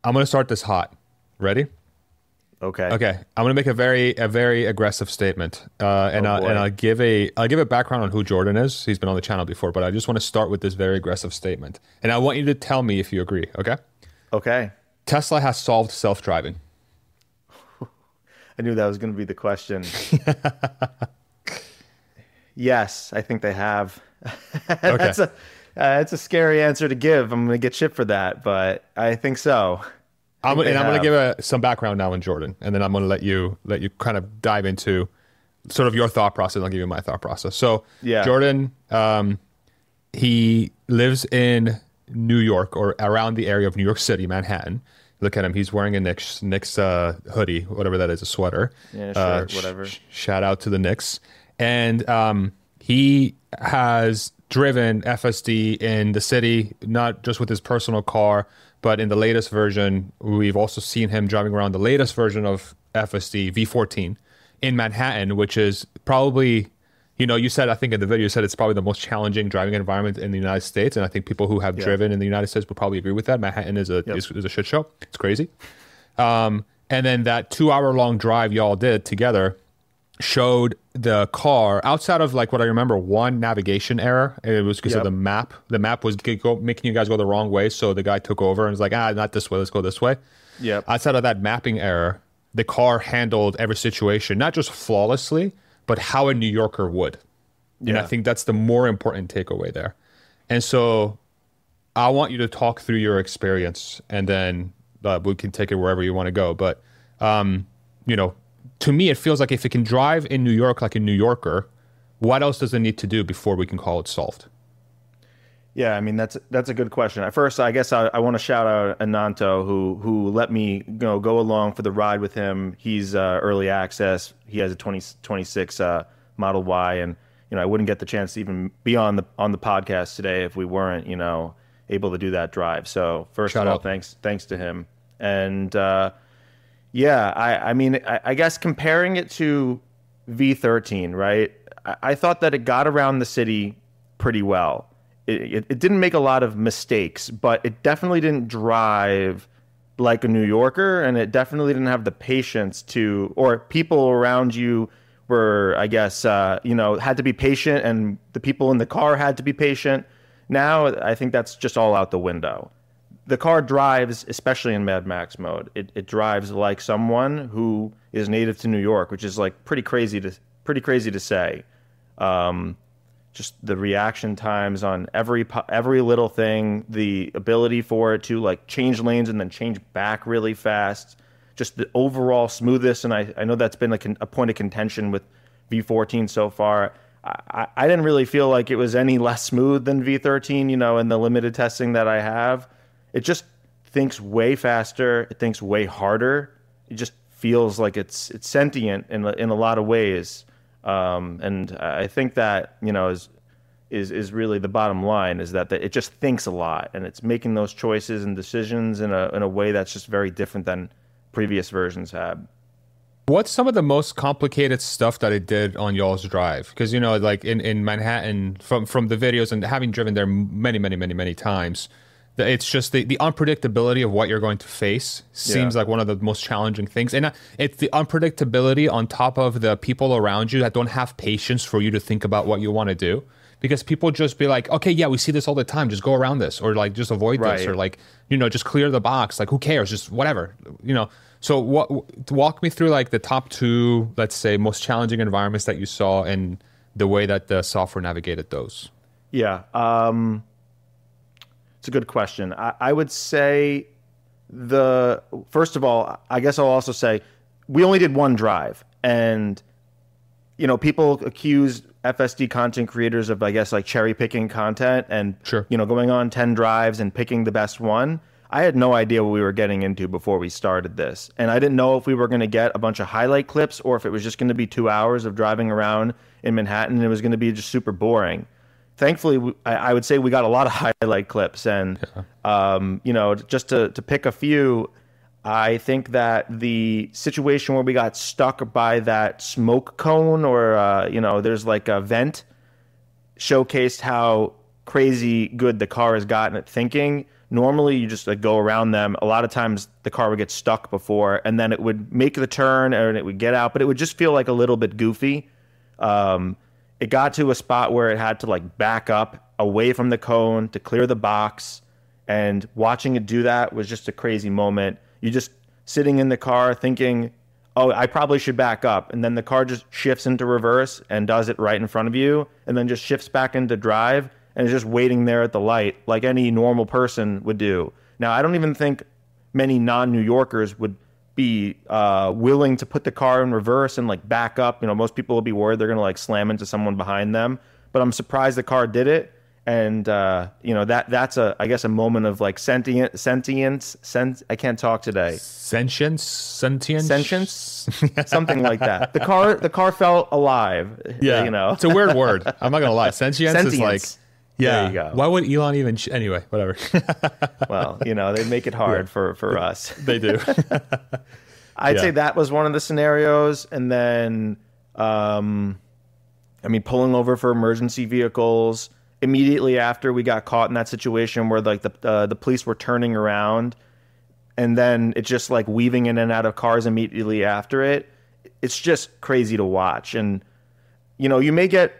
I'm gonna start this hot. Ready? Okay. Okay, I'm gonna make a very aggressive statement, Oh and boy. I'll give a background on who Jordan is. He's been on the channel before, but I just want to start with this very aggressive statement, and I want you to tell me if you agree. Okay? Okay. Tesla has solved self-driving. I knew that was going to be the question. Yes, I think they have. Okay, That's a scary answer to give. I'm going to get shit for that, but I think so. I think they I'm gonna give have. some background now on Jordan, and then I'm gonna let you kind of dive into sort of your thought process. I'll give you my thought process. So Yeah. Jordan, he lives in New York or around the area of New York City, Manhattan. Look at him. He's wearing a Knicks hoodie, whatever that is, a sweater. Yeah, sure, whatever. Shout out to the Knicks. And he has driven FSD in the city, not just with his personal car, but in the latest version. We've also seen him driving around the latest version of FSD V14 in Manhattan, which is probably, you said, I think in the video, you said it's probably the most challenging driving environment in the United States. And I think people who have Yeah. driven in the United States would probably agree with that. Manhattan Yep. is a shit show. It's crazy. And then that 2 hour long drive y'all did together showed the car outside of like what I remember one navigation error. It was because of Yep. the map. The map was making you guys go the wrong way. So the guy took over and was like, not this way. Let's go this way. Yep. Outside of that mapping error, the car handled every situation, not just flawlessly, but how a New Yorker would. And I Yeah. think that's the more important takeaway there. And so I want you to talk through your experience and then we can take it wherever you want to go. But, you know, to me, it feels like if it can drive in New York like a New Yorker, what else does it need to do before we can call it solved? Yeah, I mean that's a good question. At first, I guess I want to shout out Ananto who let me go along for the ride with him. He's early access. He has a 2026 Model Y, and I wouldn't get the chance to even be on the podcast today if we weren't able to do that drive. So first Shout of all, out. thanks to him. And yeah, I mean I guess comparing it to V13, right? I thought that it got around the city pretty well. It didn't make a lot of mistakes, but it definitely didn't drive like a New Yorker, and it definitely didn't have the patience to, or people around you were, I guess, had to be patient, and the people in the car had to be patient. Now, I think that's just all out the window. The car drives, especially in Mad Max mode, it drives like someone who is native to New York, which is like pretty crazy to say. Just the reaction times on every little thing, the ability for it to like change lanes and then change back really fast, just the overall smoothness. And I know that's been a point of contention with V14 so far. I didn't really feel like it was any less smooth than V13, in the limited testing that I have. It just thinks way faster. It thinks way harder. It just feels like it's sentient in a lot of ways. And I think that is really the bottom line, is that it just thinks a lot, and it's making those choices and decisions in a way that's just very different than previous versions had. What's some of the most complicated stuff that it did on y'all's drive? Because, like in Manhattan, from the videos and having driven there many, many, many, many times, it's just the unpredictability of what you're going to face Yeah. seems like one of the most challenging things. And it's the unpredictability on top of the people around you that don't have patience for you to think about what you want to do. Because people just be like, okay, yeah, we see this all the time. Just go around this, or like just avoid this, Right. or like, just clear the box. Like, who cares? Just whatever, So walk me through like the top two, let's say, most challenging environments that you saw and the way that the software navigated those. Yeah. It's a good question. I would say first of all, I guess I'll also say we only did one drive, and people accuse FSD content creators of, I guess, like cherry picking content and, Sure. going on 10 drives and picking the best one. I had no idea what we were getting into before we started this. And I didn't know if we were going to get a bunch of highlight clips or if it was just going to be 2 hours of driving around in Manhattan and it was going to be just super boring. Thankfully, I would say we got a lot of highlight clips. And, just to pick a few, I think that the situation where we got stuck by that smoke cone or, there's like a vent, showcased how crazy good the car has gotten at thinking, normally you just like go around them. A lot of times the car would get stuck before, and then it would make the turn and it would get out, but it would just feel like a little bit goofy. It got to a spot where it had to like back up away from the cone to clear the box, and watching it do that was just a crazy moment. You just sitting in the car thinking, oh, I probably should back up. And then the car just shifts into reverse and does it right in front of you, and then just shifts back into drive and is just waiting there at the light like any normal person would do. Now, I don't even think many non-New Yorkers would be willing to put the car in reverse and like back up. You know, most people will be worried they're going to like slam into someone behind them. But I'm surprised the car did it. And, you know, that's I guess a moment of like sentience. I can't talk today. Sentience, something like that. The car felt alive. Yeah, you know, it's a weird word. I'm not gonna lie. Sentience is like, yeah. There you go. Why would Elon even? Anyway, whatever. Well, you know, they make it hard for us. They do. I'd say that was one of the scenarios, and then, I mean, pulling over for emergency vehicles. Immediately after we got caught in that situation where like the police were turning around, and then it's just like weaving in and out of cars immediately after it. It's just crazy to watch. And, you know, you may get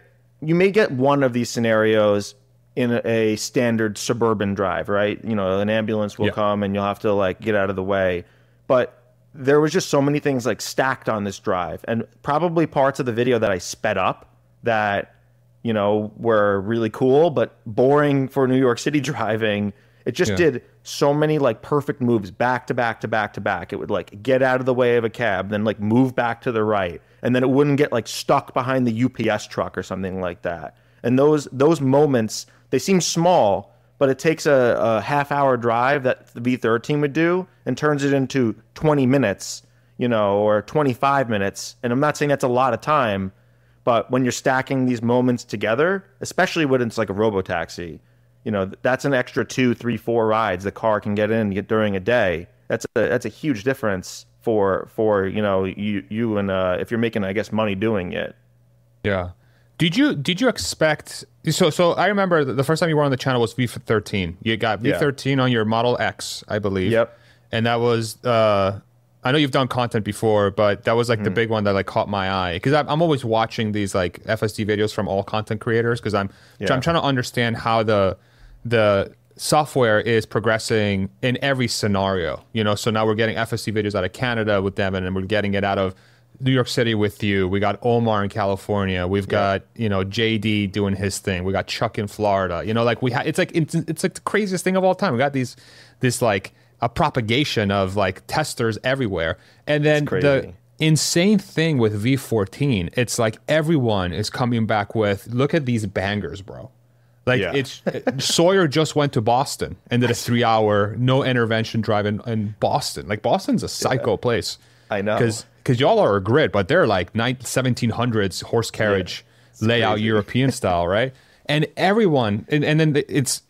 one of these scenarios in a standard suburban drive, right? You know, an ambulance will come and you'll have to like get out of the way. But there was just so many things like stacked on this drive, and probably parts of the video that I sped up that, you know, were really cool, but boring for New York City driving. It just did so many like perfect moves back to back to back to back. It would like get out of the way of a cab, then like move back to the right, and then it wouldn't get like stuck behind the UPS truck or something like that. And those moments, they seem small, but it takes a half-hour drive that the V13 would do and turns it into 20 minutes, you know, or 25 minutes. And I'm not saying that's a lot of time, but when you're stacking these moments together, especially when it's like a robotaxi, you know, that's an extra 2, 3, 4 rides the car can get in during a day. That's a huge difference for you know, you and if you're making, I guess, money doing it. Yeah. Did you expect? So I remember the first time you were on the channel was V13. You got V13 on your Model X, I believe. Yep. And that was I know you've done content before, but that was like the big one that like caught my eye, because I'm always watching these like FSD videos from all content creators, because I'm trying to understand how the software is progressing in every scenario. You know, so now we're getting FSD videos out of Canada with them, and then we're getting it out of New York City with you. We got Omar in California. We've got, you know, JD doing his thing. We got Chuck in Florida. You know, like it's like the craziest thing of all time. We got this like a propagation of like testers everywhere. And then the insane thing with V14, it's like everyone is coming back with, look at these bangers, bro. Like Sawyer just went to Boston and did a 3-hour no intervention drive in Boston. Like Boston's a psycho place. I know. Because y'all are a grid, but they're like 1700s horse carriage layout, crazy. European style, right? And everyone, and then it's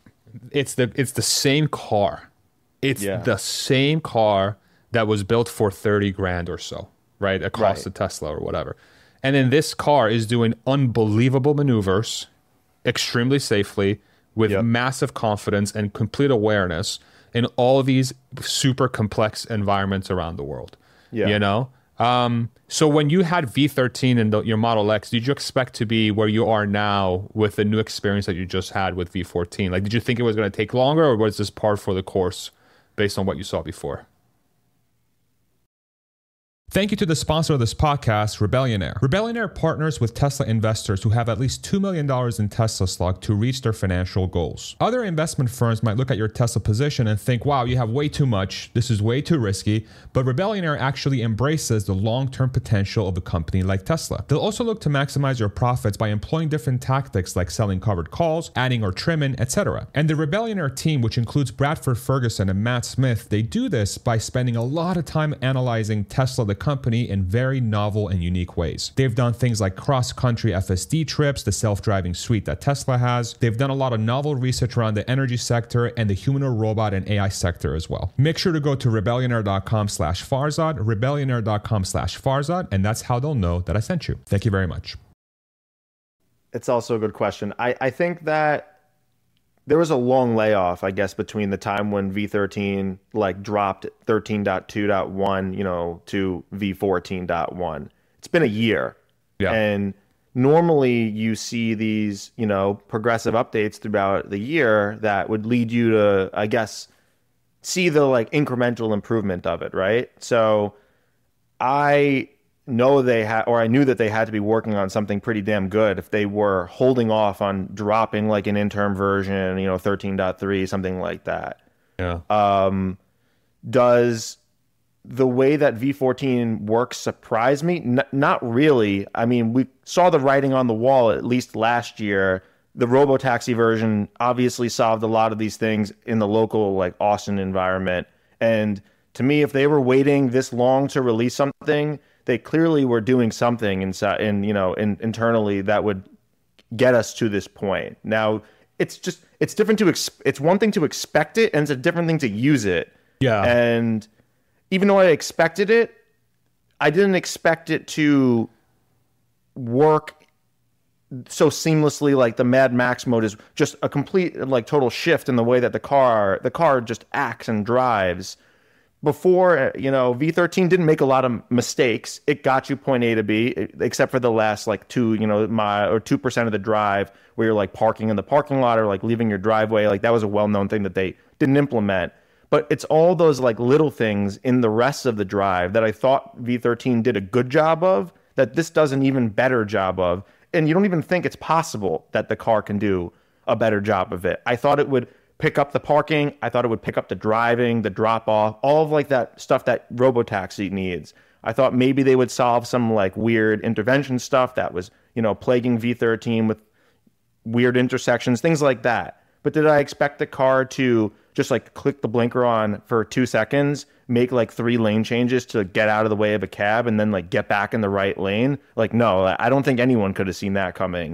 the same car. It's the same car that was built for 30 grand or so, right? Across the Tesla or whatever. And then this car is doing unbelievable maneuvers extremely safely with massive confidence and complete awareness in all these super complex environments around the world. Yeah. You know? So when you had V13 in your Model X, did you expect to be where you are now with the new experience that you just had with V14? Like, did you think it was going to take longer, or was this par for the course based on what you saw before? Thank you to the sponsor of this podcast, Rebellionaire. Rebellionaire partners with Tesla investors who have at least $2 million in Tesla stock to reach their financial goals. Other investment firms might look at your Tesla position and think, wow, you have way too much, this is way too risky, but Rebellionaire actually embraces the long-term potential of a company like Tesla. They'll also look to maximize your profits by employing different tactics like selling covered calls, adding or trimming, etc. And the Rebellionaire team, which includes Bradford Ferguson and Matt Smith, they do this by spending a lot of time analyzing Tesla, the company, in very novel and unique ways. They've done things like cross-country FSD trips, the self-driving suite that Tesla has. They've done a lot of novel research around the energy sector and the humanoid robot and AI sector as well. Make sure to go to rebellionaire.com/Farzad, rebellionaire.com/Farzad, and that's how they'll know that I sent you. Thank you very much. It's also a good question. I think that there was a long layoff, I guess, between the time when V13 like dropped 13.2.1, to V14.1. It's been a year. Yeah. And normally you see these, progressive updates throughout the year that would lead you to, I guess, see the like incremental improvement of it, right? So I I knew that they had to be working on something pretty damn good if they were holding off on dropping like an interim version, 13.3, something like that. Yeah. Does the way that V14 works surprise me? Not really. I mean, we saw the writing on the wall at least last year. The Robotaxi version obviously solved a lot of these things in the local like Austin environment. And to me, if they were waiting this long to release something, they clearly were doing something inside, internally that would get us to this point. Now, it's different it's one thing to expect it, and it's a different thing to use it. Yeah. And even though I expected it, I didn't expect it to work so seamlessly. Like the Mad Max mode is just a complete like total shift in the way that the car just acts and drives. Before, V13 didn't make a lot of mistakes. It got you point A to B, except for the last like 2% of the drive where you're like parking in the parking lot or like leaving your driveway. Like that was a well-known thing that they didn't implement. But it's all those like little things in the rest of the drive that I thought V13 did a good job of, that this does an even better job of. And you don't even think it's possible that the car can do a better job of it. I thought it would pick up the parking. I thought it would pick up the driving, the drop off, all of like that stuff that Robotaxi needs. I thought maybe they would solve some like weird intervention stuff that was, plaguing V13 with weird intersections, things like that. But did I expect the car to just like click the blinker on for 2 seconds, make like 3 lane changes to get out of the way of a cab and then like get back in the right lane? Like, no, I don't think anyone could have seen that coming.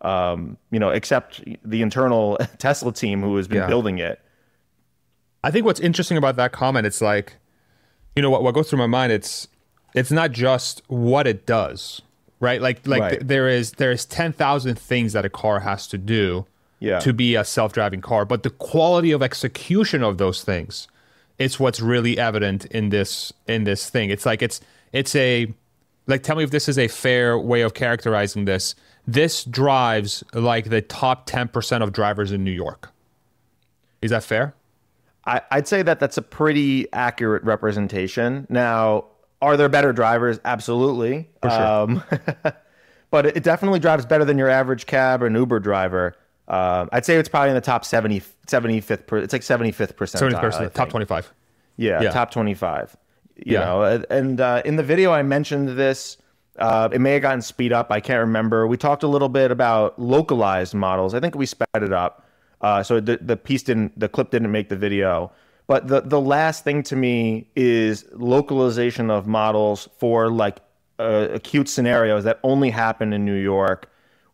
Except the internal Tesla team who has been building it. I think what's interesting about that comment, it's like, what goes through my mind, it's not just what it does, right? Right. There is 10,000 things that a car has to do to be a self-driving car, but the quality of execution of those things, it's what's really evident in this thing. It's like it's a like, tell me if this is a fair way of characterizing this. This drives like the top 10% of drivers in New York. Is that fair? I'd say that that's a pretty accurate representation. Now, are there better drivers? Absolutely. For sure. But it definitely drives better than your average cab or an Uber driver. I'd say it's probably in the top 75th. It's like 75th percentile. 70%, top 25. Yeah, top 25. You know, and in the video I mentioned this. It may have gotten speed up. I can't remember. We talked a little bit about localized models. I think we sped it up. So the clip didn't make the video. But the last thing to me is localization of models for like acute scenarios that only happen in New York.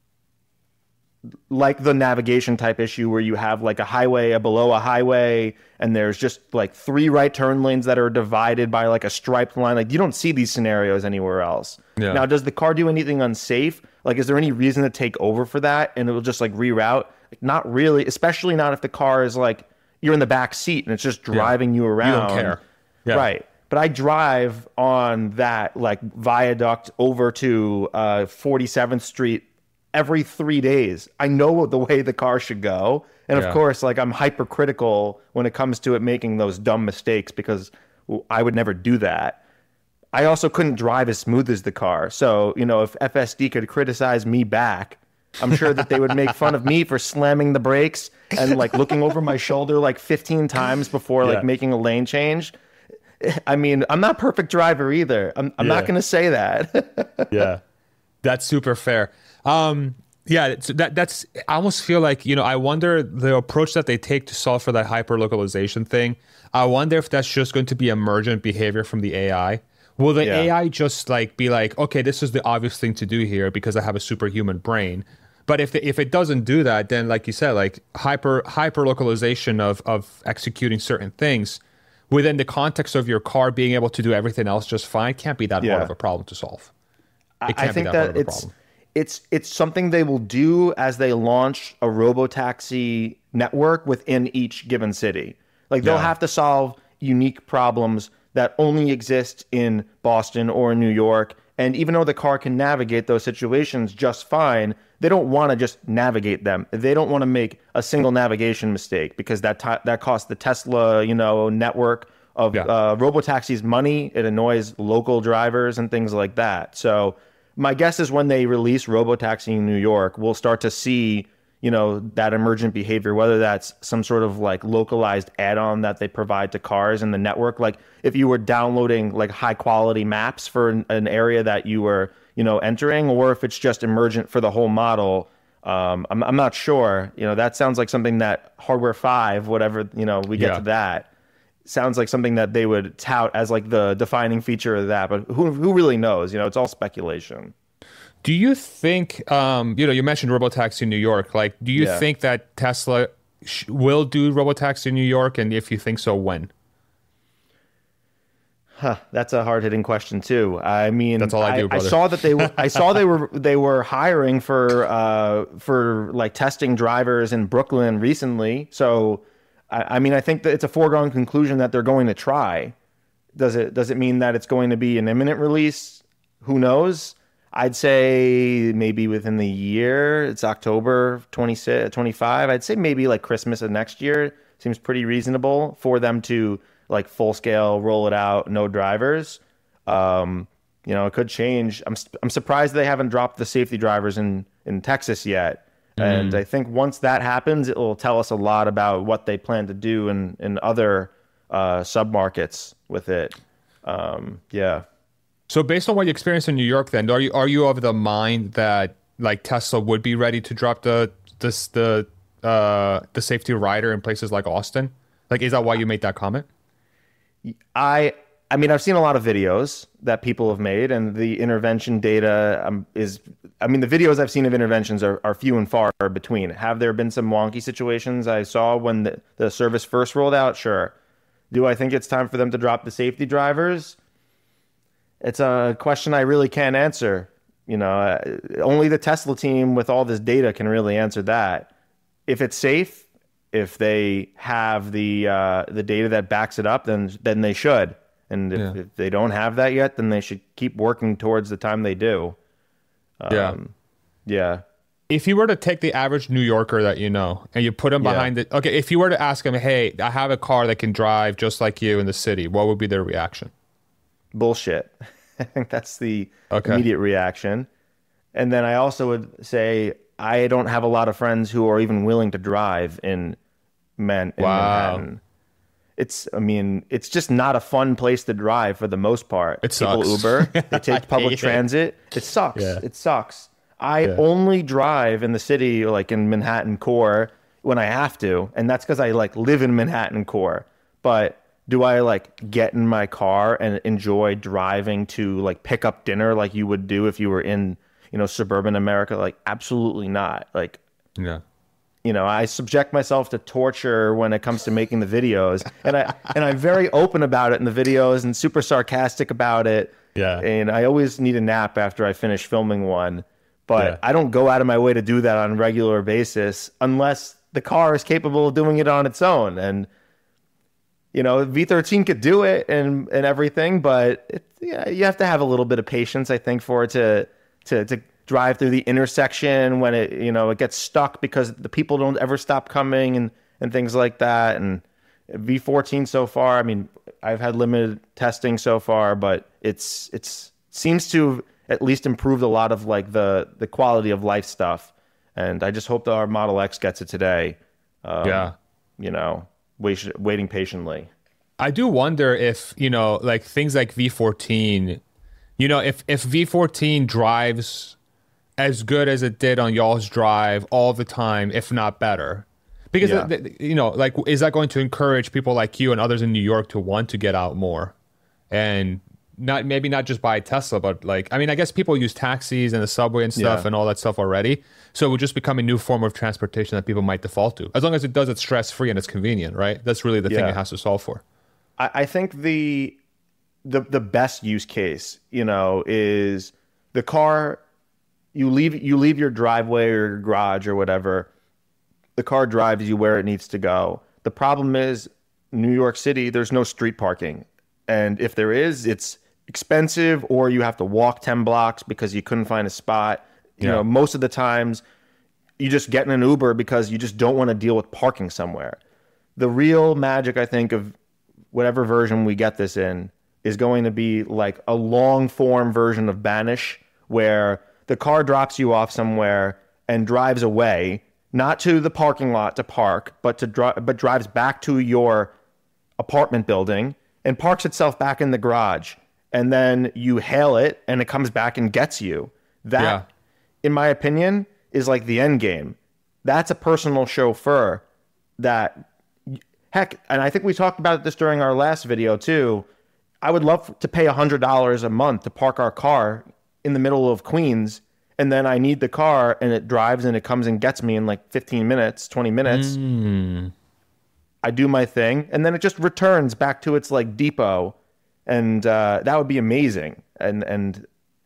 Like the navigation type issue where you have like a highway below a highway and there's just like 3 right turn lanes that are divided by like a striped line. Like you don't see these scenarios anywhere else. Yeah. Now, does the car do anything unsafe? Like, is there any reason to take over for that and it will just like reroute? Like, not really, especially not if the car is like you're in the back seat and it's just driving you around. You don't care. Yeah. Right. But I drive on that like viaduct over to 47th Street every 3 days. I know the way the car should go. And of course, like I'm hypercritical when it comes to it making those dumb mistakes because I would never do that. I also couldn't drive as smooth as the car. So, if FSD could criticize me back, I'm sure that they would make fun of me for slamming the brakes and like looking over my shoulder like 15 times before like making a lane change. I mean, I'm not a perfect driver either. I'm not going to say that. Yeah. That's super fair. That's I almost feel like, I wonder the approach that they take to solve for that hyper localization thing. I wonder if that's just going to be emergent behavior from the AI. Will the AI just like be like, okay, this is the obvious thing to do here because I have a superhuman brain. But if it doesn't do that, then like you said, like hyper localization of executing certain things within the context of your car being able to do everything else just fine can't be that hard of a problem to solve. I think that it's something they will do as they launch a robotaxi network within each given city. Like they'll have to solve unique problems that only exist in Boston or in New York. And even though the car can navigate those situations just fine, they don't want to just navigate them. They don't want to make a single navigation mistake because that costs the Tesla, network of robotaxis money. It annoys local drivers and things like that. So my guess is when they release robotaxi in New York, we'll start to see, that emergent behavior, whether that's some sort of like localized add-on that they provide to cars in the network. Like if you were downloading like high quality maps for an area that you were, entering, or if it's just emergent for the whole model. I'm not sure. That sounds like something that Hardware 5, whatever, we get to that, sounds like something that they would tout as like the defining feature of that. But who really knows? It's all speculation. Do you think, you mentioned robotaxi in New York. Like, do you think that Tesla will do robotaxi in New York? And if you think so, when? That's a hard-hitting question too. I mean, that's all I do, brother. I saw that they were hiring for like testing drivers in Brooklyn recently. So, I mean, I think that it's a foregone conclusion that they're going to try. Does it mean that it's going to be an imminent release? Who knows? I'd say maybe within the year. It's October 25. I'd say maybe like Christmas of next year. Seems pretty reasonable for them to like full scale roll it out, no drivers. It could change. I'm surprised they haven't dropped the safety drivers in Texas yet. And I think once that happens, it will tell us a lot about what they plan to do in other submarkets with it. So based on what you experienced in New York, then are you of the mind that like Tesla would be ready to drop the safety rider in places like Austin? Like, is that why you made that comment? I mean, I've seen a lot of videos that people have made, and the intervention data the videos I've seen of interventions are few and far between. Have there been some wonky situations I saw when the service first rolled out? Sure. Do I think it's time for them to drop the safety drivers? It's a question I really can't answer. Only the Tesla team with all this data can really answer that. If it's safe, if they have the data that backs it up, then they should. And if they don't have that yet, then they should keep working towards the time they do. If you were to take the average New Yorker that and you put him behind it, okay, if you were to ask him, hey, I have a car that can drive just like you in the city, what would be their reaction? Bullshit. I think that's the immediate reaction. And then I also would say I don't have a lot of friends who are even willing to drive in Manhattan. It's just not a fun place to drive for the most part. It sucks. People Uber, they take public transit. It sucks. Yeah. It sucks. I only drive in the city, like in Manhattan core, when I have to, and that's because I like live in Manhattan core. But do I like get in my car and enjoy driving to like pick up dinner like you would do if you were in, suburban America? Like, absolutely not. Like, I subject myself to torture when it comes to making the videos, and I'm very open about it in the videos and super sarcastic about it. Yeah. And I always need a nap after I finish filming one, but I don't go out of my way to do that on a regular basis unless the car is capable of doing it on its own. And V13 could do it and everything, but you have to have a little bit of patience, I think, for it to drive through the intersection when it gets stuck because the people don't ever stop coming and things like that. And V14 so far, I mean, I've had limited testing so far, but it's seems to at least improved a lot of like the quality of life stuff. And I just hope that our Model X gets it today. Waiting patiently. I do wonder if, like things like V14, if V14 drives as good as it did on y'all's drive all the time, if not better. Because, like, is that going to encourage people like you and others in New York to want to get out more? And maybe not just buy a Tesla, but like, I mean, I guess people use taxis and the subway and stuff and all that stuff already. So it would just become a new form of transportation that people might default to. As long as it does it stress-free and it's convenient, right? That's really the thing it has to solve for. I think the best use case, is the car you leave your driveway or your garage or whatever. The car drives you where it needs to go. The problem is New York City, there's no street parking. And if there is, it's expensive, or you have to walk 10 blocks because you couldn't find a spot. You know, most of the times you just get in an Uber because you just don't want to deal with parking somewhere. The real magic, I think, of whatever version we get this in is going to be like a long form version of Banish, where the car drops you off somewhere and drives away, not to the parking lot to park, but drives back to your apartment building and parks itself back in the garage. And then you hail it and it comes back and gets you. That, in my opinion, is like the end game. That's a personal chauffeur that, heck, and I think we talked about this during our last video too. I would love to pay $100 a month to park our car in the middle of Queens, and then I need the car and it drives and it comes and gets me in like 15 minutes, 20 minutes. I do my thing and then it just returns back to its like depot, and that would be amazing. And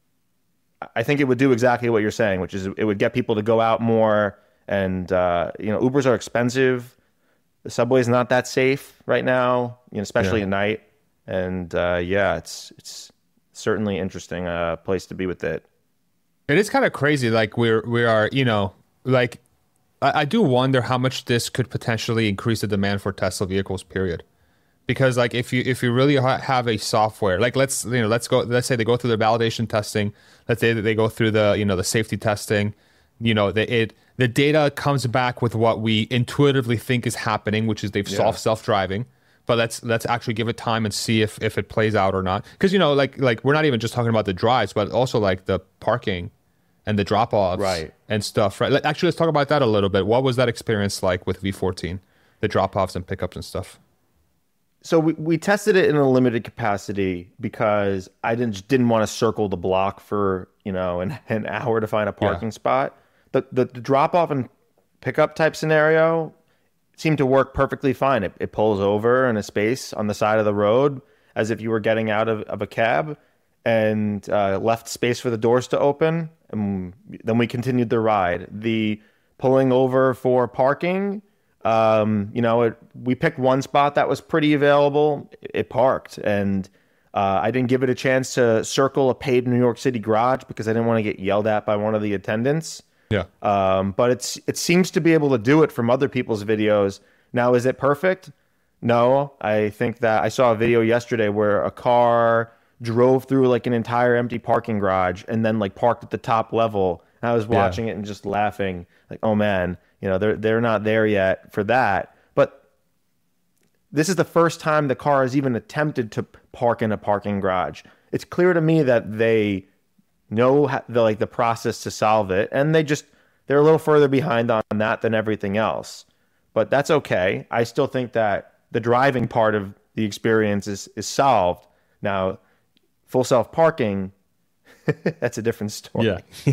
I think it would do exactly what you're saying, which is it would get people to go out more. And Ubers are expensive. The subway's not that safe right now, especially at night. And it's certainly interesting place to be with it. It is kind of crazy. Like we are, like I do wonder how much this could potentially increase the demand for Tesla vehicles, period. Because like if you really have a software, like let's say they go through the validation testing, let's say that they go through the safety testing, the data comes back with what we intuitively think is happening, which is they've solved self-driving. But let's actually give it time and see if it plays out or not. Because like we're not even just talking about the drives, but also like the parking and the drop-offs and stuff, right? Actually, let's talk about that a little bit. What was that experience like with V14, the drop-offs and pickups and stuff? So we tested it in a limited capacity because I didn't want to circle the block for an hour to find a parking spot. The drop-off and pickup type scenario seemed to work perfectly fine. It pulls over in a space on the side of the road as if you were getting out of a cab, and left space for the doors to open. And then we continued the ride. The pulling over for parking, we picked one spot that was pretty available. It parked, and I didn't give it a chance to circle a paid New York City garage because I didn't want to get yelled at by one of the attendants. Yeah. But it seems to be able to do it from other people's videos. Now, is it perfect? No. I think that I saw a video yesterday where a car drove through like an entire empty parking garage and then like parked at the top level. And I was watching it and just laughing like, oh man, they're not there yet for that. But this is the first time the car has even attempted to park in a parking garage. It's clear to me that they know the process to solve it, and they're a little further behind on that than everything else, but that's okay. I still think that the driving part of the experience is solved. Now, full self parking, that's a different story.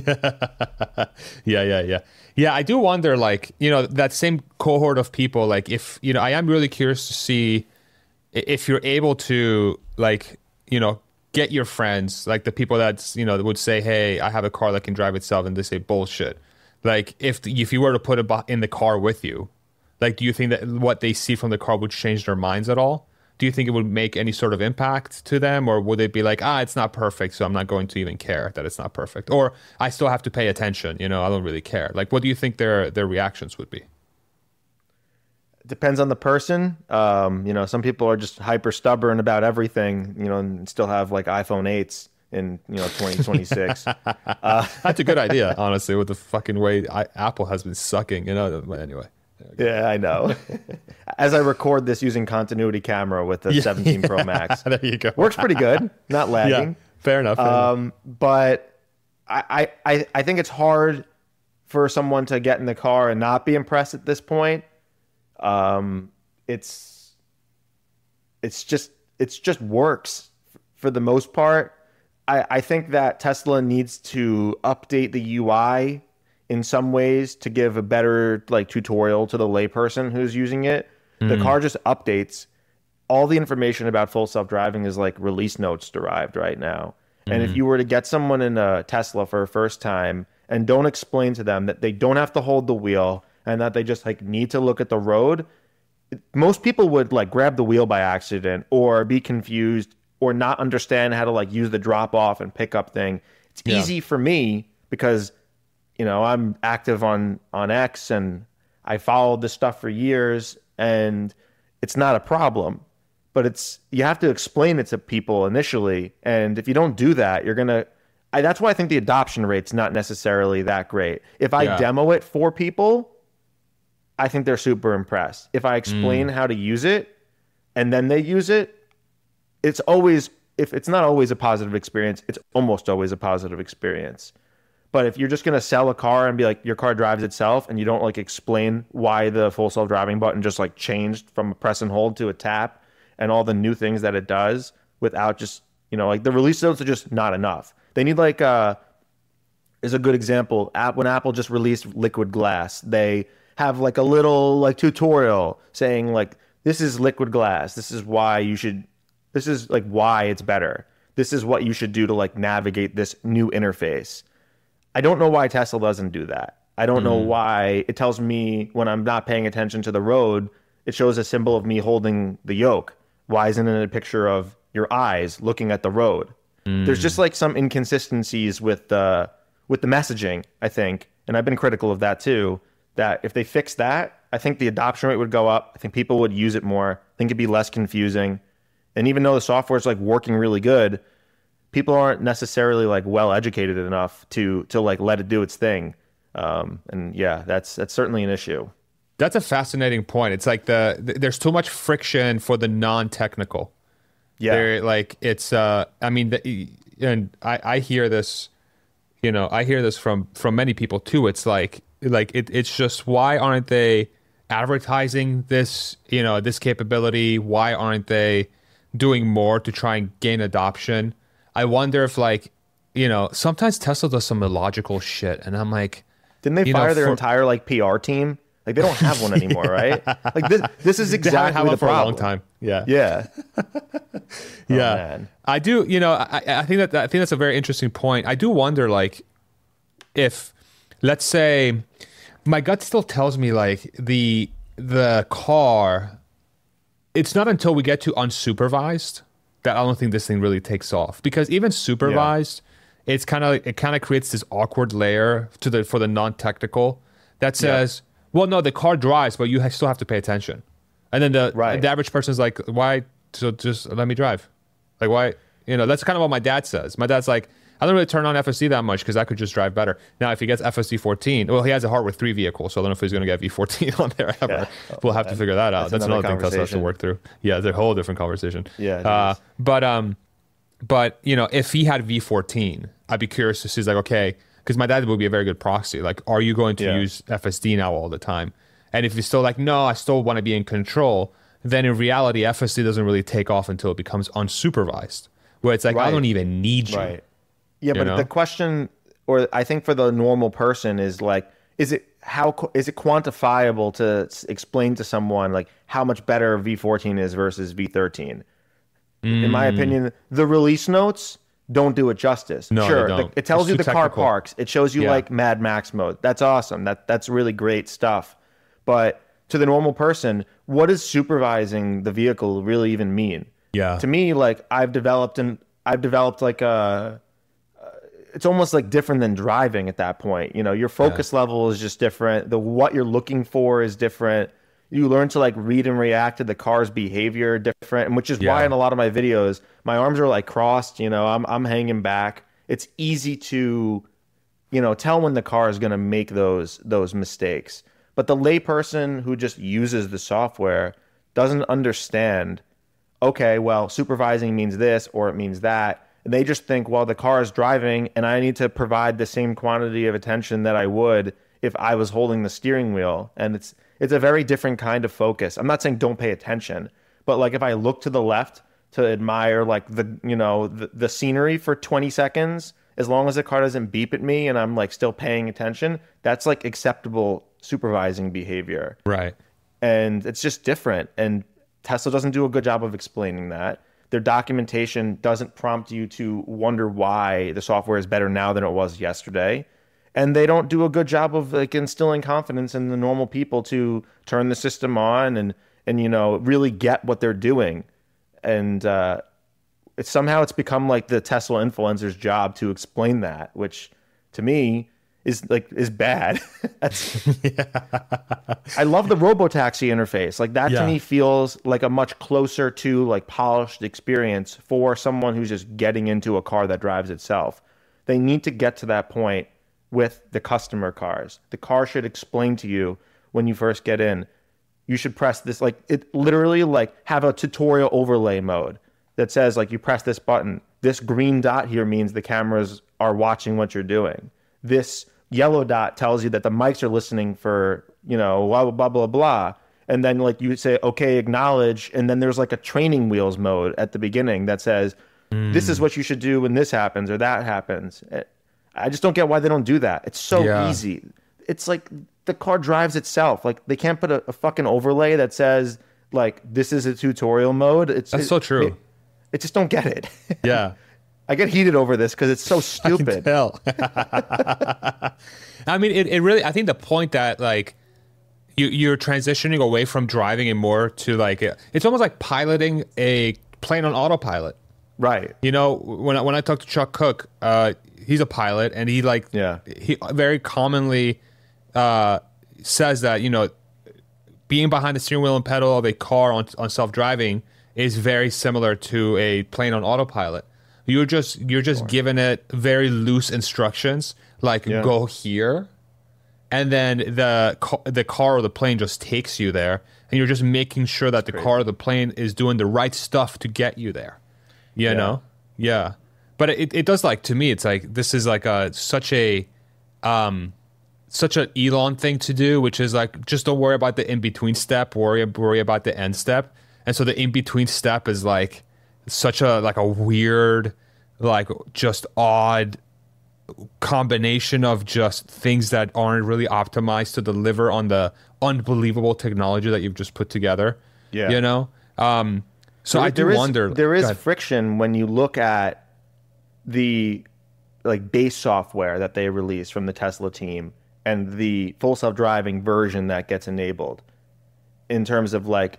Yeah. I do wonder, like, that same cohort of people, like if I am really curious to see if you're able to get your friends, like the people that would say, hey, I have a car that can drive itself, and they say bullshit. Like if you were to put it in the car with you, like do you think that what they see from the car would change their minds at all? Do you think it would make any sort of impact to them, or would they be like, it's not perfect, so I'm not going to even care that it's not perfect, or I still have to pay attention, I don't really care? Like, what do you think their reactions would be? It depends on the person. Some people are just hyper stubborn about everything, and still have like iPhone 8s in 2026. That's a good idea, honestly, with the fucking way Apple has been sucking, anyway. Yeah, I know. As I record this using continuity camera with the 17 Pro Max. There you go. Works pretty good, not lagging. Yeah, fair enough. But I think it's hard for someone to get in the car and not be impressed at this point. It's just works for the most part. I think that Tesla needs to update the UI in some ways to give a better tutorial to the layperson who's using it. The car just updates. All the information about full self-driving is release notes derived right now. And if you were to get someone in a Tesla for a first time and don't explain to them that they don't have to hold the wheel and that they just like need to look at the road, most people would like grab the wheel by accident or be confused or not understand how to like use the drop off and pick up thing. It's easy for me because, you know, I'm active on X and I followed this stuff for years and it's not a problem. But you have to explain it to people initially. And if you don't do that, that's why I think the adoption rate's not necessarily that great. If I demo it for people, I think they're super impressed. If I explain how to use it and then they use it, if it's not always a positive experience, it's almost always a positive experience. But if you're just going to sell a car and be like, your car drives itself and you don't like explain why the full self-driving button just like changed from a press and hold to a tap and all the new things that it does without just, you know, like the release notes are just not enough. They need like is a good example. When Apple just released Liquid Glass, they have like a little like tutorial saying like, this is Liquid Glass. This is why it's better. This is what you should do to like navigate this new interface. I don't know why Tesla doesn't do that. I don't know why it tells me when I'm not paying attention to the road, it shows a symbol of me holding the yoke. Why isn't it a picture of your eyes looking at the road? There's just like some inconsistencies with the messaging, I think. And I've been critical of that too, that if they fix that, I think the adoption rate would go up. I think people would use it more. I think it'd be less confusing. And even though the software is like working really good, people aren't necessarily like well educated enough to like let it do its thing. And yeah, that's certainly an issue. That's a fascinating point. It's like there's too much friction for the non-technical. Yeah, like it's. I mean, and I hear this. You know, I hear this from many people too. It's it's just, why aren't they advertising this? You know, this capability. Why aren't they doing more to try and gain adoption? I wonder if, like, you know, sometimes Tesla does some illogical shit, and I'm like, didn't they fire their entire like PR team? Like they don't have one anymore, right? Like this is exactly the problem. For a long time. Yeah. Yeah. Yeah. Man. I do. You know, I think that's a very interesting point. I do wonder, like, if, let's say, my gut still tells me like the car. It's not until we get to unsupervised that I don't think this thing really takes off, because even supervised, it kind of creates this awkward layer for the non-technical that says, well, no, the car drives, but you still have to pay attention. And then the average person is like, why? So just let me drive. Like, why? You know, that's kind of what my dad says. My dad's like, I don't really turn on FSD that much because I could just drive better. Now, if he gets FSD 14, well, he has a heart with 3 vehicles, so I don't know if he's going to get V14 on there ever. Yeah. We'll have to figure that out. That's another thing Tesla has to work through. Yeah, it's a whole different conversation. Yeah. But you know, if he had V14, I'd be curious to see, like, okay, because my dad would be a very good proxy. Like, are you going to use FSD now all the time? And if you're still like, no, I still want to be in control, then in reality, FSD doesn't really take off until it becomes unsupervised, where it's like, I don't even need you. Right. Yeah, but the question, or I think for the normal person, is like, is it quantifiable to explain to someone like how much better V14 is versus V13? In my opinion, the release notes don't do it justice. No, sure, they don't. It tells you the technical. car parks. It shows you like Mad Max mode. That's awesome. That's really great stuff. But to the normal person, what does supervising the vehicle really even mean? Yeah. To me, like I've developed like it's almost like different than driving at that point. You know, your focus level is just different. What you're looking for is different. You learn to like read and react to the car's behavior different, and which is why in a lot of my videos, my arms are like crossed. You know, I'm hanging back. It's easy to, you know, tell when the car is going to make those mistakes. But the layperson who just uses the software doesn't understand, okay, well, supervising means this or it means that. And they just think, well, the car is driving and I need to provide the same quantity of attention that I would if I was holding the steering wheel. And it's a very different kind of focus. I'm not saying don't pay attention, but like if I look to the left to admire like the scenery for 20 seconds, as long as the car doesn't beep at me and I'm like still paying attention, that's like acceptable supervising behavior. Right. And it's just different. And Tesla doesn't do a good job of explaining that. Their documentation doesn't prompt you to wonder why the software is better now than it was yesterday. and they don't do a good job of like instilling confidence in the normal people to turn the system on and really get what they're doing. And it's become like the Tesla influencer's job to explain that, which to me is bad. I love the robotaxi interface. Like that to me feels like a much closer to like polished experience for someone who's just getting into a car that drives itself. They need to get to that point with the customer cars. The car should explain to you when you first get in, you should press this, like it literally like have a tutorial overlay mode that says like you press this button. This green dot here means the cameras are watching what you're doing. This yellow dot tells you that the mics are listening for, blah, blah, blah, blah, blah. And then like you say, okay, acknowledge. And then there's like a training wheels mode at the beginning that says, this is what you should do when this happens or that happens. I just don't get why they don't do that. It's so easy. It's like the car drives itself. Like they can't put a fucking overlay that says like, this is a tutorial mode. That's so true. I just don't get it. Yeah. I get heated over this because it's so stupid. I can tell. I mean, it really, I think the point that like you're transitioning away from driving and more to like, it's almost like piloting a plane on autopilot. Right. When I talk to Chuck Cook, he's a pilot and he he very commonly says that, being behind the steering wheel and pedal of a car on self-driving is very similar to a plane on autopilot. You're just giving it very loose instructions, like go here, and then the car or the plane just takes you there, and you're just making sure that the car or the plane is doing the right stuff to get you there. You know? Yeah. But it does, like, to me, it's like this is like such an Elon thing to do, which is like just don't worry about the in between step, worry about the end step. And so the in between step is like such a weird, like just odd combination of just things that aren't really optimized to deliver on the unbelievable technology that you've just put together. Yeah. So I do wonder. There is friction when you look at the like base software that they release from the Tesla team and the full self-driving version that gets enabled in terms of like,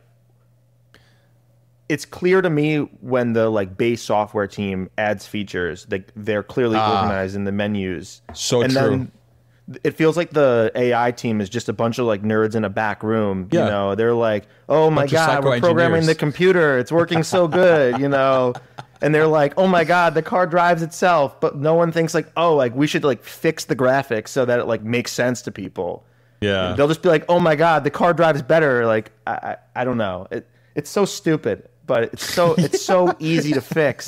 it's clear to me when the like base software team adds features that they're clearly organized in the menus. So true. Then it feels like the AI team is just a bunch of like nerds in a back room. They're like, oh my God, we're programming the computer. It's working so good, And they're like, oh my God, the car drives itself. But no one thinks like, oh, like we should like fix the graphics so that it like makes sense to people. Yeah. They'll just be like, oh my God, the car drives better. Like, I don't know. It's so stupid. But it's so easy to fix.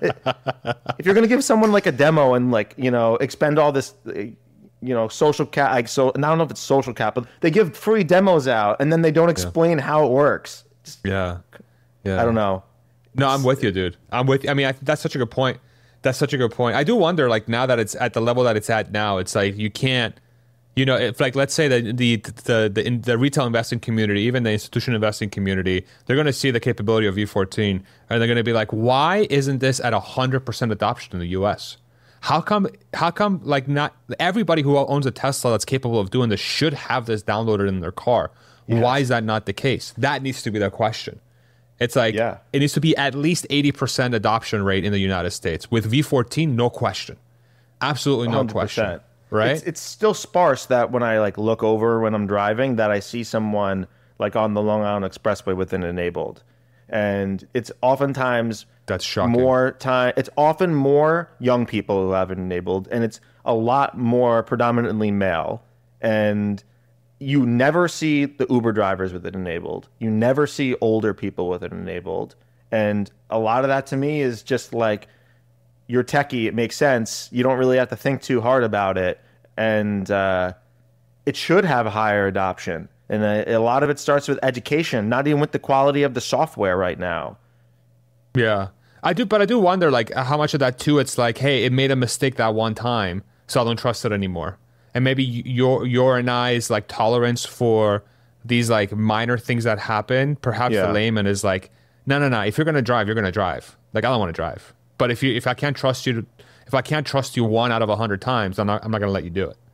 If you're gonna give someone like a demo and like expend all this social cap, like, so I don't know if it's social cap, but they give free demos out and then they don't explain how it works. Yeah. I don't know. No, I'm with you, dude. I'm with you. I mean, that's such a good point. I do wonder, like now that it's at the level that it's at now, it's like you can't. If like let's say that the retail investing community, even the institutional investing community, they're going to see the capability of V14, and they're going to be like, why isn't this at 100% adoption in the U.S.? How come like not everybody who owns a Tesla that's capable of doing this should have this downloaded in their car? Yes. Why is that not the case? That needs to be the question. It's like it needs to be at least 80% adoption rate in the United States with V14, no question, absolutely no 100%. Question. Right? It's still sparse that when I like look over when I'm driving that I see someone like on the Long Island Expressway with it enabled. And it's oftentimes that's shocking. It's often more young people who have it enabled, and it's a lot more predominantly male. And you never see the Uber drivers with it enabled. You never see older people with it enabled. And a lot of that to me is just like, you're techie, it makes sense. You don't really have to think too hard about it. And it should have a higher adoption. And a lot of it starts with education, not even with the quality of the software right now. Yeah, I do. But I do wonder, like, how much of that, too, it's like, hey, it made a mistake that one time, so I don't trust it anymore. And maybe your and I's, like, tolerance for these, like, minor things that happen, perhaps the layman is like, no. If you're going to drive, you're going to drive. Like, I don't want to drive. But if I can't trust you 1 out of 100 times, I'm not going to let you do it.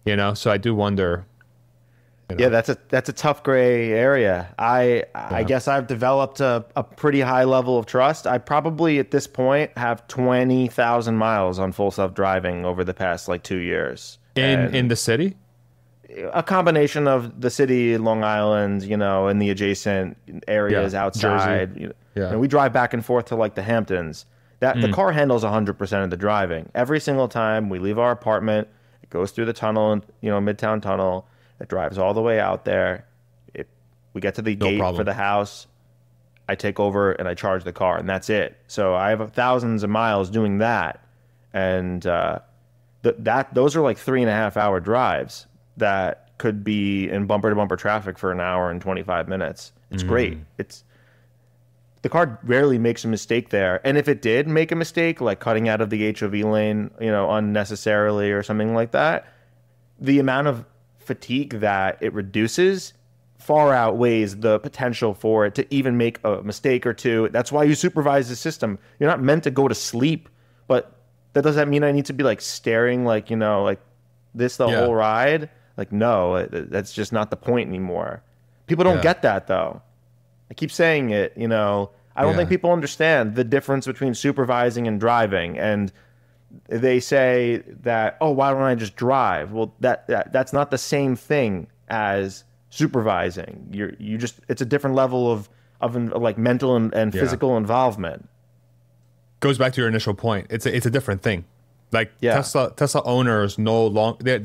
You know, so I do wonder. You Yeah, know, that's a tough gray area. I yeah. guess I've developed a pretty high level of trust. I probably at this point have 20,000 miles on full self driving over the past like 2 years, In and the city. a combination of the city, Long Island, you know, and the adjacent Yeah, areas Jersey. outside. Yeah. And we drive back and forth to like the Hamptons. That the car handles 100% of the driving every single time we leave our apartment. It goes through the tunnel, and Midtown Tunnel. It drives all the way out there. We get to the No gate for problem. the house. I take over and I charge the car, and that's it. So I have thousands of miles doing that, and those are like 3.5 hour drives that could be in bumper to bumper traffic for an hour and 25 minutes. It's great. It's the car rarely makes a mistake there, and if it did make a mistake, like cutting out of the HOV lane, unnecessarily or something like that, the amount of fatigue that it reduces far outweighs the potential for it to even make a mistake or two. That's why you supervise the system. You're not meant to go to sleep, but that doesn't mean I need to be like staring like, like this the Yeah. whole ride. Like, no, that's just not the point anymore. People don't Yeah. get that though. I keep saying it, I don't think Yeah. people understand the difference between supervising and driving. And they say that, oh, why don't I just drive? Well, that's not the same thing as supervising. It's a different level of like mental and Yeah. physical involvement. Goes back to your initial point. It's a different thing. Like Yeah. Tesla owners no longer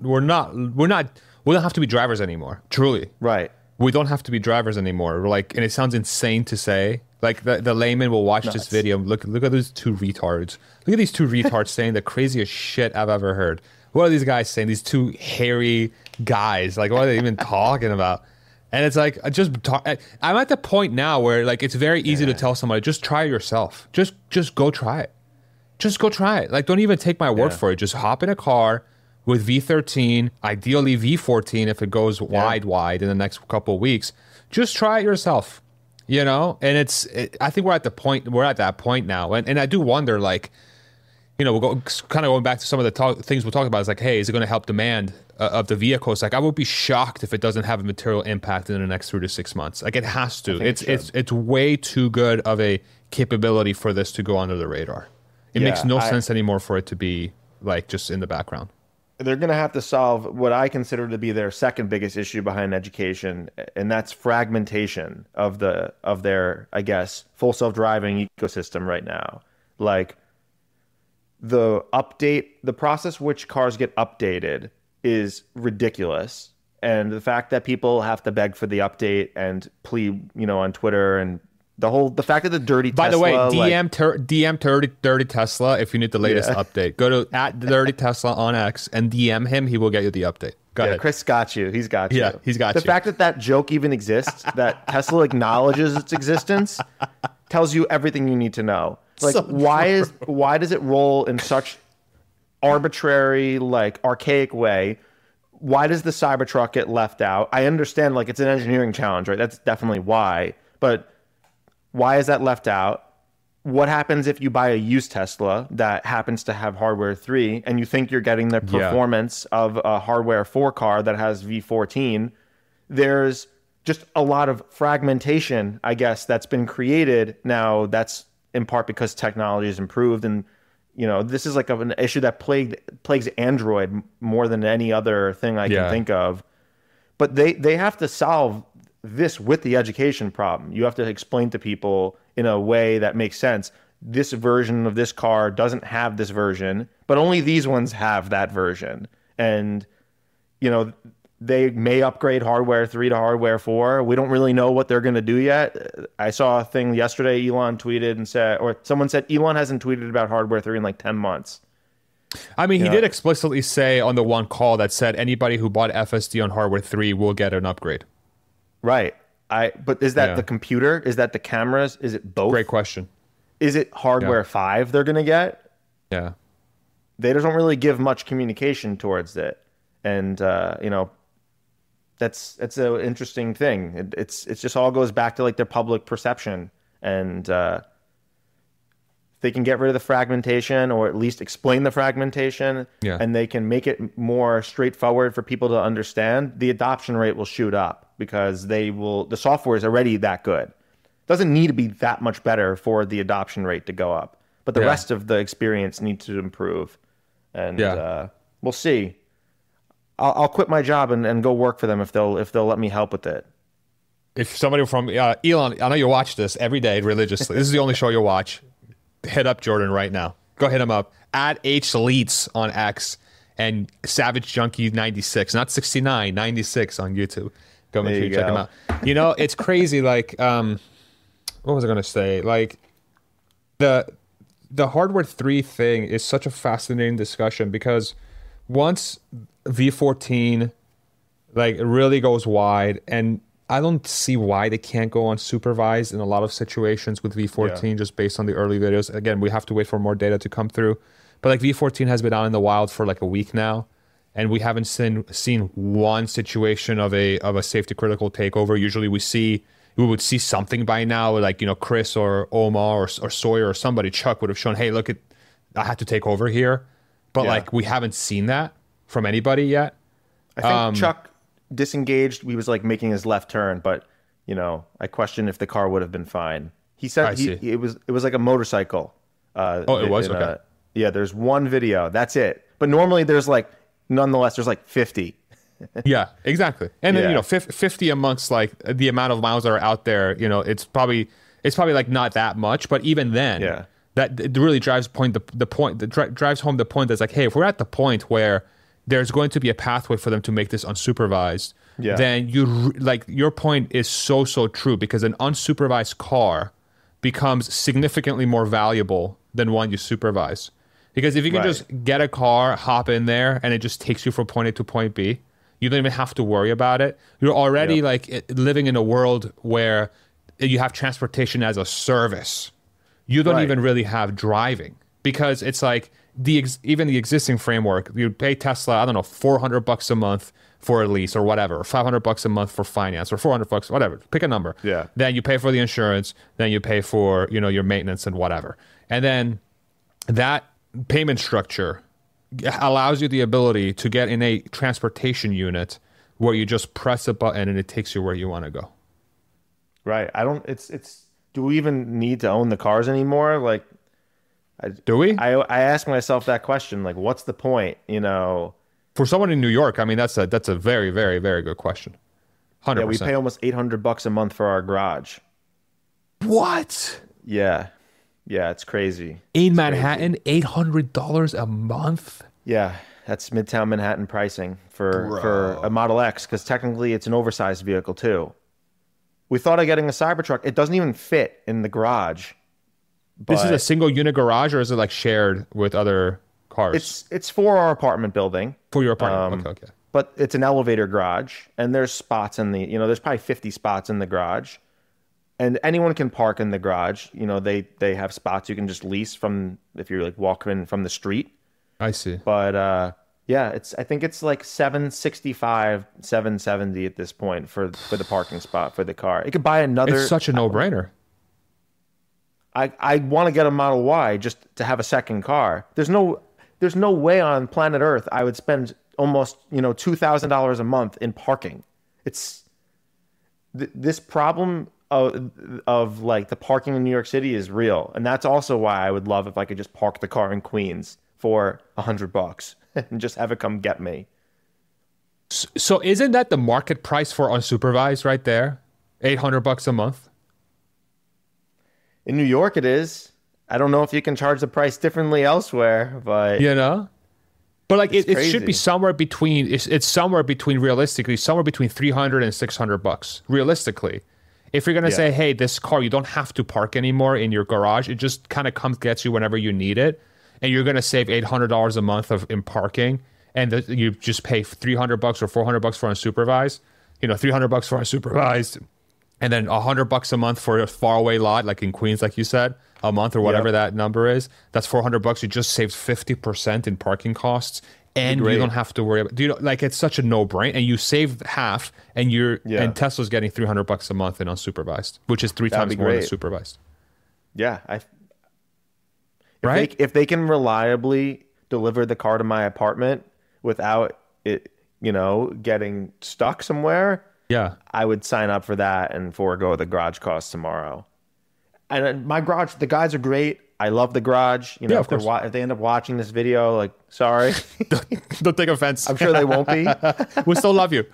we don't have to be drivers anymore. Truly, Right. we don't have to be drivers anymore. We're like, and it sounds insane to say. Like the layman will watch this video. Look at those two retards. Look at these two retards saying the craziest shit I've ever heard. What are these guys saying? These two hairy guys. Like, what are they even talking about? And it's like, I'm at the point now where like it's very easy to tell somebody, just try it yourself. Just go try it. Just go try it. Like, don't even take my word for it. Just hop in a car with V13, ideally V14 if it goes wide in the next couple of weeks. Just try it yourself. And I think we're at that point now. And I do wonder, like, we'll go kind of going back to some of the things we'll talk about. Is like, hey, is it going to help demand of the vehicles? Like, I would be shocked if it doesn't have a material impact in the next 3 to 6 months. Like, it has to. It's way too good of a capability for this to go under the radar. It makes no sense anymore for it to be like just in the background. They're going to have to solve what I consider to be their second biggest issue behind education, and that's fragmentation of their, I guess, full self-driving ecosystem right now. Like the process which cars get updated is ridiculous, and the fact that people have to beg for the update and plead, on Twitter, and the fact that the dirty By Tesla, the way, like, DM dirty Tesla if you need the latest update. Go to @dirty Tesla on X and DM him. He will get you the update. Go ahead. Chris got you. He's got you. Yeah, he's got the you. The fact that joke even exists, that Tesla acknowledges its existence, tells you everything you need to know. Like, So why does it roll in such arbitrary, like archaic way? Why does the Cybertruck get left out? I understand, like, it's an engineering challenge, right? That's definitely why. But why is that left out? What happens if you buy a used Tesla that happens to have hardware 3 and you think you're getting the performance of a hardware 4 car that has V14? There's just a lot of fragmentation, I guess, that's been created. Now, that's in part because technology has improved, and this is like an issue that plagues Android more than any other thing I can think of. But they have to solve this with the education problem. You have to explain to people in a way that makes sense. This version of this car doesn't have this version, but only these ones have that version. And, they may upgrade hardware 3 to hardware 4. We don't really know what they're going to do yet. I saw a thing yesterday, Elon tweeted and said, or someone said, Elon hasn't tweeted about hardware 3 in like 10 months. I mean, he did explicitly say on the one call that said anybody who bought FSD on hardware 3 will get an upgrade. Right. But is that the computer? Is that the cameras? Is it both? Great question. Is it hardware 5 they're going to get? Yeah. They don't really give much communication towards it. And, that's an interesting thing. It's just all goes back to like their public perception. And they can get rid of the fragmentation, or at least explain the fragmentation, Yeah. and they can make it more straightforward for people to understand, the adoption rate will shoot up because the software is already that good. Doesn't need to be that much better for the adoption rate to go up, but the rest of the experience needs to improve. And we'll see. I'll quit my job and go work for them if they'll let me help with it. If somebody from Elon, I know you watch this every day religiously. This is the only show you watch. Hit up Jordan right now. Go hit him up at HLeets on X and Savage Junkie 96, not 69, 96 on YouTube. Go make sure you check him out. You know, it's crazy. Like, what was I gonna say? Like, the hardware 3 thing is such a fascinating discussion because once V14 like really goes wide, and I don't see why they can't go unsupervised in a lot of situations with V14 just based on the early videos. Again, we have to wait for more data to come through. But like V14 has been out in the wild for like a week now, and we haven't seen one situation of a safety critical takeover. Usually we would see something by now, like, you know, Chris or Omar or Sawyer or somebody, Chuck would have shown, hey, look, I had to take over here. But like we haven't seen that from anybody yet. I think Chuck disengaged. He was like making his left turn, but you know, I question if the car would have been fine. He said it was like a motorcycle. It was okay. Yeah, there's one video. That's it. But normally there's like, nonetheless, there's like 50. Yeah, exactly. And then, you know, 50 amongst like the amount of miles that are out there, you know, it's probably like not that much, but even then, that it really drives home the point that's like, hey, if we're at the point where there's going to be a pathway for them to make this unsupervised, then your point is so true, because an unsupervised car becomes significantly more valuable than one you supervise. Because if you can just get a car, hop in there, and it just takes you from point A to point B, you don't even have to worry about it. You're already like living in a world where you have transportation as a service. You don't even really have driving, because it's like even the existing framework. You pay Tesla, I don't know, $400 a month for a lease or whatever, or $500 a month for finance, or $400, whatever. Pick a number. Yeah. Then you pay for the insurance. Then you pay for, you know, your maintenance and whatever. And then that payment structure allows you the ability to get in a transportation unit where you just press a button and it takes you where you want to go. Right. Do we even need to own the cars anymore? Like, do we? I ask myself that question. Like, what's the point? You know, for someone in New York, I mean, that's a very, very, very good question. 100%. Yeah, we pay almost $800 a month for our garage. What? Yeah, it's crazy. In Manhattan, $800 a month? Yeah, that's Midtown Manhattan pricing for a Model X, because technically it's an oversized vehicle too. We thought of getting a Cybertruck. It doesn't even fit in the garage. This is a single unit garage, or is it like shared with other cars? It's for our apartment building. For your apartment. Okay. But it's an elevator garage, and there's spots there's probably 50 spots in the garage. And anyone can park in the garage. You know, they have spots you can just lease from if you're like walking from the street. I see. But I think it's like $765, $770 at this point for the parking spot for the car. It could buy another. It's such a no-brainer. I want to get a Model Y just to have a second car. There's no way on planet Earth I would spend almost, you know, $2,000 a month in parking. It's this problem of like the parking in New York City is real, and that's also why I would love if I could just park the car in Queens for $100 and just have it come get me. So isn't that the market price for unsupervised right there? $800 a month. In New York, it is. I don't know if you can charge the price differently elsewhere, but you know. But like it should be somewhere between. It's somewhere between, realistically, somewhere between $300 and $600 realistically. If you're gonna say, hey, this car, you don't have to park anymore in your garage. It just kind of gets you whenever you need it, and you're gonna save $800 a month in parking, and you just pay $300 or $400 for unsupervised. You know, $300 for unsupervised. And then $100 a month for a faraway lot, like in Queens, like you said, a month or whatever that number is. That's $400. You just saved 50% in parking costs, and you don't have to worry about. Like, it's such a no-brainer, and you save half, and and Tesla's getting $300 a month in unsupervised, which is 3 times more than supervised. Yeah, right? If they can reliably deliver the car to my apartment without it, getting stuck somewhere, Yeah. I would sign up for that and forego the garage costs tomorrow. And my garage, the guys are great. I love the garage. Yeah, of if they're course. if they end up watching this video, like, sorry, Don't take offense. I'm sure they won't be. We still love you.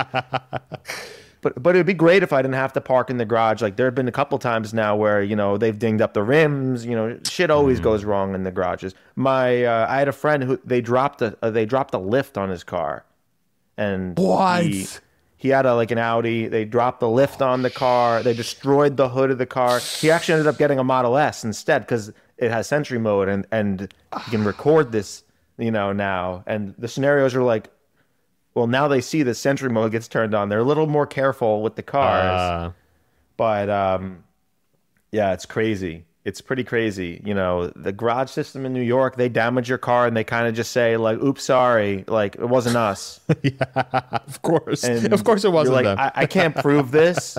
But it'd be great if I didn't have to park in the garage. Like, there have been a couple times now where they've dinged up the rims. Shit always goes wrong in the garages. I had a friend who they dropped a lift on his car, and What? he had an Audi. They dropped the lift on the car. They destroyed the hood of the car. He actually ended up getting a Model S instead because it has Sentry mode and he can record this now. And the scenarios are like, well, now they see the Sentry mode gets turned on. They're a little more careful with the cars. But yeah, it's crazy. It's pretty crazy. The garage system in New York, they damage your car and they kind of just say, like, oops, sorry. Like, it wasn't us. Yeah, of course. And Of course it wasn't you're like, them. I can't prove this.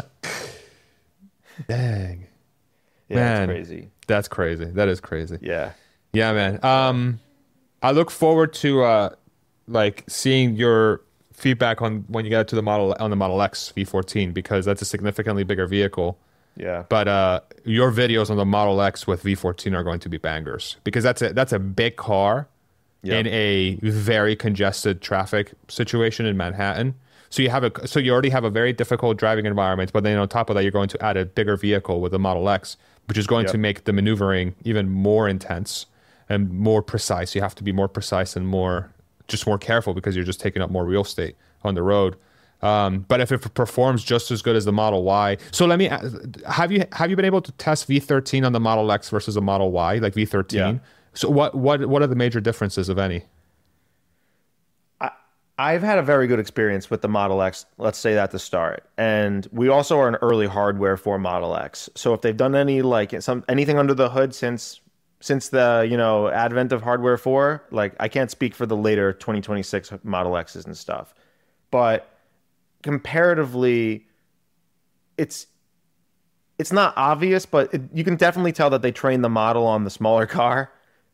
Dang. Yeah, Man. it's crazy. That's crazy. That is crazy. Yeah. Yeah, man. I look forward to seeing your feedback on when you get to the Model X V14 because that's a significantly bigger vehicle. Yeah. But your videos on the Model X with V14 are going to be bangers because that's a big car in a very congested traffic situation in Manhattan. So you already have a very difficult driving environment, but then on top of that, you're going to add a bigger vehicle with the Model X, which is going to make the maneuvering even more intense and more precise. You have to be more precise and more careful because you're just taking up more real estate on the road. But if it performs just as good as the Model Y, so let me have you been able to test V13 on the Model X versus a Model Y, like V13? Yeah. So what are the major differences, if any? I've had a very good experience with the Model X, let's say that to start. And we also are an early hardware for Model X. So if they've done anything under the hood since the, advent of hardware 4, like, I can't speak for the later 2026 Model X's and stuff. But comparatively, it's not obvious, but you can definitely tell that they trained the model on the smaller car.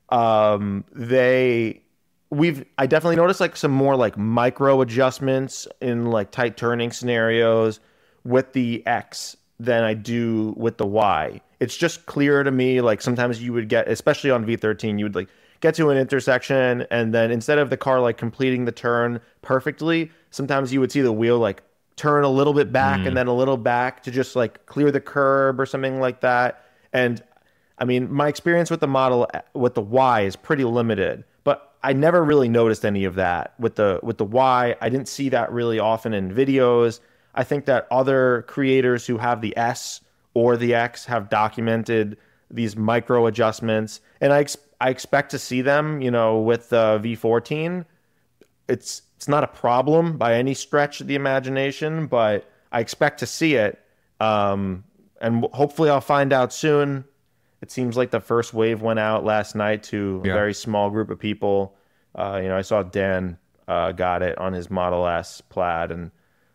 I definitely noticed some more micro adjustments in tight turning scenarios with the X than I do with the Y. It's just clearer to me. Sometimes you would get, especially on V13, you would get to an intersection and then instead of the car completing the turn perfectly, sometimes you would see the wheel turn a little bit back and then a little back to just clear the curb or something like that. And I mean, my experience with the Y is pretty limited, but I never really noticed any of that with the Y. I didn't see that really often in videos. I think that other creators who have the S or the X have documented these micro adjustments, and I expect to see them, with V14. It's not a problem by any stretch of the imagination, but I expect to see it, and hopefully I'll find out soon. It seems like the first wave went out last night to a very small group of people. I saw Dan got it on his Model S Plaid, and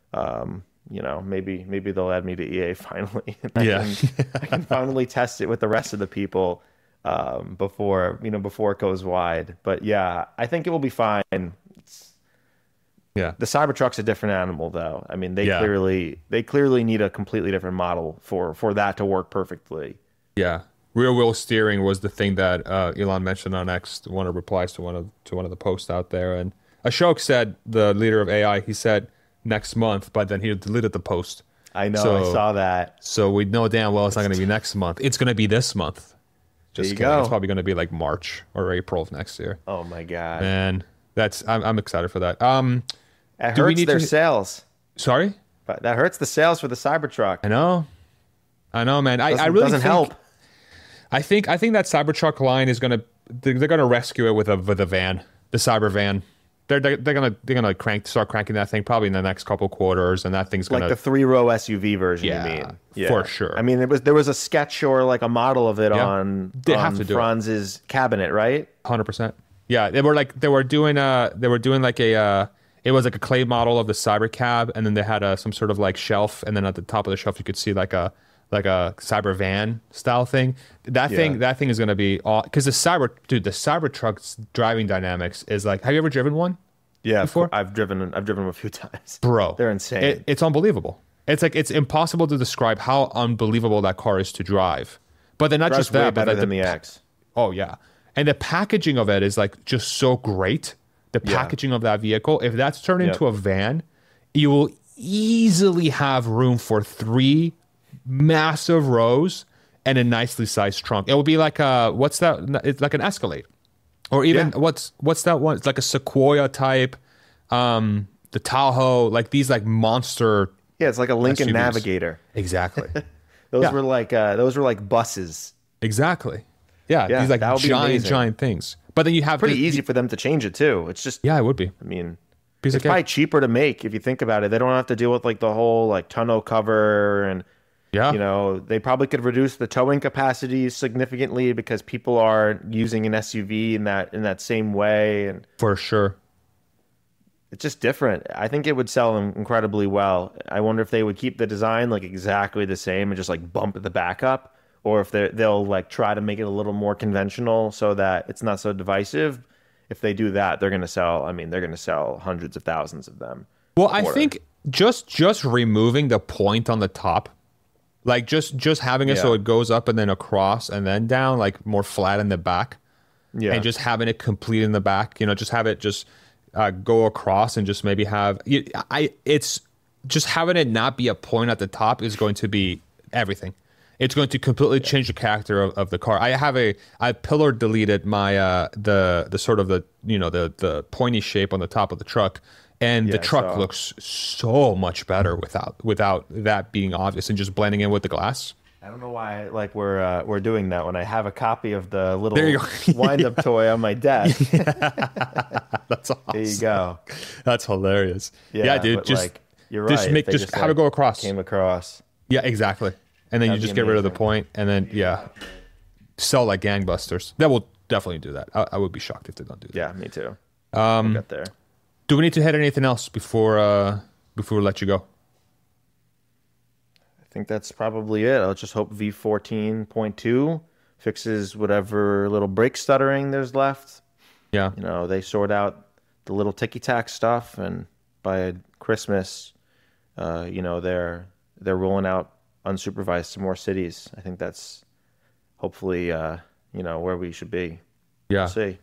maybe they'll add me to EA finally. I can finally test it with the rest of the people before it goes wide. But yeah, I think it will be fine. The Cybertruck's a different animal, though. I mean, they clearly need a completely different model for that to work perfectly. Yeah. Rear wheel steering was the thing that Elon mentioned on X, one of the replies to one of the posts out there. And Ashok said, the leader of AI, he said next month, but then he deleted the post. I know, I saw that. So we know damn well it's not going to be next month. It's going to be this month. Just kidding. It's probably going to be March or April of next year. Oh my God. Man, I'm excited for that. It hurts their sales. Sorry? But that hurts the sales for the Cybertruck. I know, man. I really doesn't help. I think that Cybertruck line is they're gonna rescue it with a van, the Cyber van. They're gonna start cranking that thing probably in the next couple quarters, and that thing's gonna the 3-row SUV version. Yeah, you mean? Yeah, for sure. I mean, there was a sketch or a model of it on Franz's cabinet, right? 100%. Yeah, they were doing it was a clay model of the Cyber cab, and then they had some sort of shelf, and then at the top of the shelf you could see a like a cyber van style thing. That Yeah. thing is going to be all, because the Cybertruck's driving dynamics is like, have you ever driven one Yeah, before? I've driven them a few times. Bro, They're insane. It's unbelievable. It's like, it's impossible to describe how unbelievable that car is to drive. But then not Drives just way that, but better like than the X. oh yeah, and the packaging of it is like just so great. The Yeah. packaging of that vehicle, if that's turned Yep. into a van, you will easily have room for 3 massive rows and a nicely sized trunk. It will be like a, what's that? It's like an Escalade, or even Yeah. what's that one? It's like a Sequoia type, the Tahoe, like these like monster. Yeah, it's like a Lincoln SUVs. Navigator. Exactly. Those Yeah. were like buses. Exactly. Yeah, Yeah, these like that would be amazing. giant things. But then you have Pretty easy for them to change it too. It's just, Yeah, it would be. I mean, Piece of it's probably cake. cheaper to make if you think about it. They don't have to deal with like the whole like tonneau cover, and Yeah. you know, they probably could reduce the towing capacity significantly because people are using an SUV in that same way, and For sure. it's just different. I think it would sell incredibly well. I wonder if they would keep the design like exactly the same and just like bump the back up, or if they'll like try to make it a little more conventional so that it's not so divisive. If they do that, they're going to sell. I mean, they're going to sell hundreds of thousands of them. Well, I Quarter. think just removing the point on the top, like just having it so Yeah. it goes up and then across and then down, like more flat in the back, Yeah, and just having it complete in the back. You know, just have it just go across and just maybe have it's just having it not be a point at the top is going to be everything. It's going to completely change the character of the car. I pillar deleted my the sort of the, you know, the pointy shape on the top of the truck, and the Yeah, I truck saw. looks so much better without that being obvious and just blending in with the glass. I don't know why like we're doing that when I have a copy of the little There you go. wind-up toy on my desk. That's awesome. There you go. That's hilarious. Yeah, dude, but, just like, you're right. just if make they just have like, it go across. Came across. Yeah, exactly. And then you That'd be just get rid of the amazing. point, and then yeah, sell like gangbusters. That will definitely do that. I would be shocked if they don't do that. Yeah, me too. We'll get there. Do we need to hit anything else before we let you go? I think that's probably it. I'll just hope V14.2 fixes whatever little brake stuttering there's left. Yeah. You know, they sort out the little ticky-tack stuff, and by Christmas, you know, they're rolling out unsupervised to more cities. I think that's hopefully, you know, where we should be. Yeah. We'll see.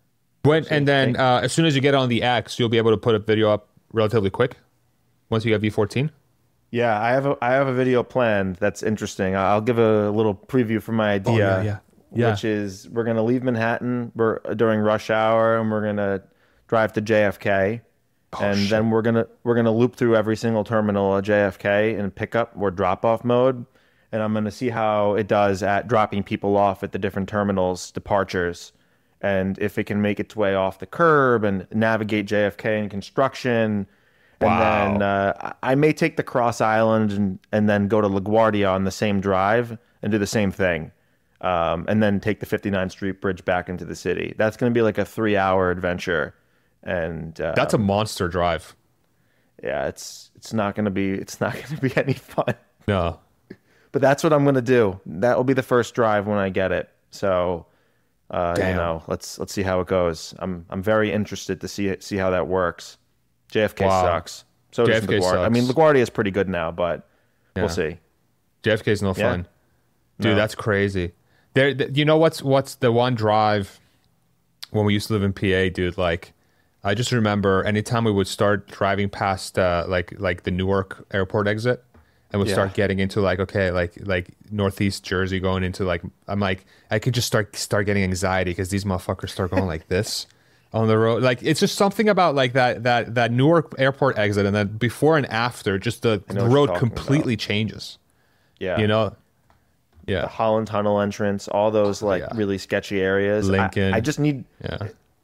And then as soon as you get on the X, you'll be able to put a video up relatively quick once you have V14. Yeah, I have a video planned that's interesting. I'll give a little preview for my idea, Yeah. which is we're gonna leave Manhattan during rush hour, and we're gonna drive to JFK, and then we're gonna loop through every single terminal at JFK and pick up or drop off mode, and I'm gonna see how it does at dropping people off at the different terminals departures, and if it can make its way off the curb and navigate JFK in construction. And then I may take the Cross Island and then go to LaGuardia on the same drive and do the same thing. And then take the 59th Street Bridge back into the city. That's going to be like a 3-hour adventure. And That's a monster drive. yeah, it's not going to be any fun. No. But that's what I'm going to do. That will be the first drive when I get it. So you Damn. know, let's see how it goes. I'm very interested to see how that works. JFK Wow. sucks. So does JFK LaGuardia. I sucks. mean, LaGuardia is pretty good now, but Yeah. we'll see. JFK's no Yeah. fun. Dude, No. that's crazy. You know what's the one drive when we used to live in PA, dude? Like, I just remember anytime we would start driving past like the Newark airport exit, and would Yeah. start getting into like northeast Jersey, going into like, I'm like, I could just start getting anxiety because these motherfuckers start going like this on the road. Like, it's just something about like that Newark airport exit, and then before and after, just the know what you're road talking completely changes. Yeah. You know? Yeah. The Holland Tunnel entrance, all those like Yeah. really sketchy areas. Lincoln. I just need Yeah.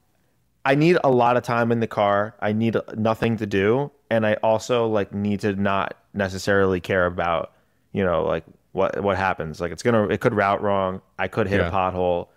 I need a lot of time in the car. I need nothing to do, and I also like need to not necessarily care about, you know, like what happens. Like it could route wrong. I could hit Yeah. a pothole.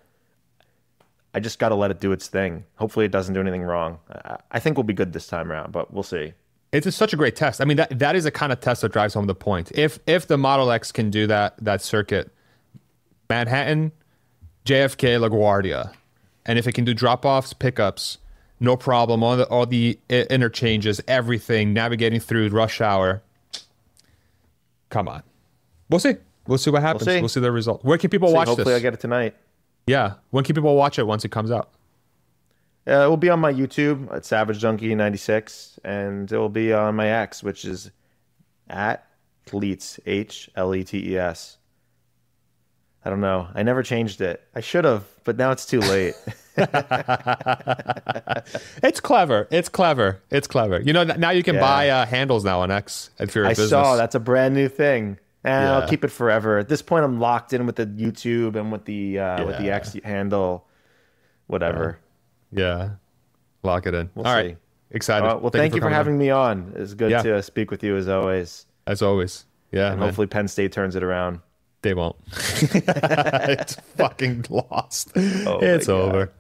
I just got to let it do its thing. Hopefully, it doesn't do anything wrong. I think we'll be good this time around, but we'll see. such a great test. I mean, that is a kind of test that drives home the point. If the Model X can do that circuit, Manhattan, JFK, LaGuardia, and if it can do drop-offs, pickups, no problem. All the interchanges, everything, navigating through rush hour. Come on, we'll see. We'll see what happens. We'll see the result. Where can people watch this? Hopefully, I get it tonight. Yeah, when can people watch it once it comes out? It will be on my YouTube at Savage Junkie 96, and it will be on my X, which is at Hleets, HLETES. I don't know. I never changed it. I should have, but now it's too late. It's clever. It's clever. It's clever. You know, now you can buy handles now on X if you're a business. I saw that's a brand new thing. And I'll keep it forever. At this point, I'm locked in with the YouTube and with the X handle, whatever. Yeah. Lock it in. All see. Right. Excited. Well, thank you for having me on. It's good to speak with you as always. As always. Yeah. And hopefully Penn State turns it around. They won't. It's fucking lost. It's over.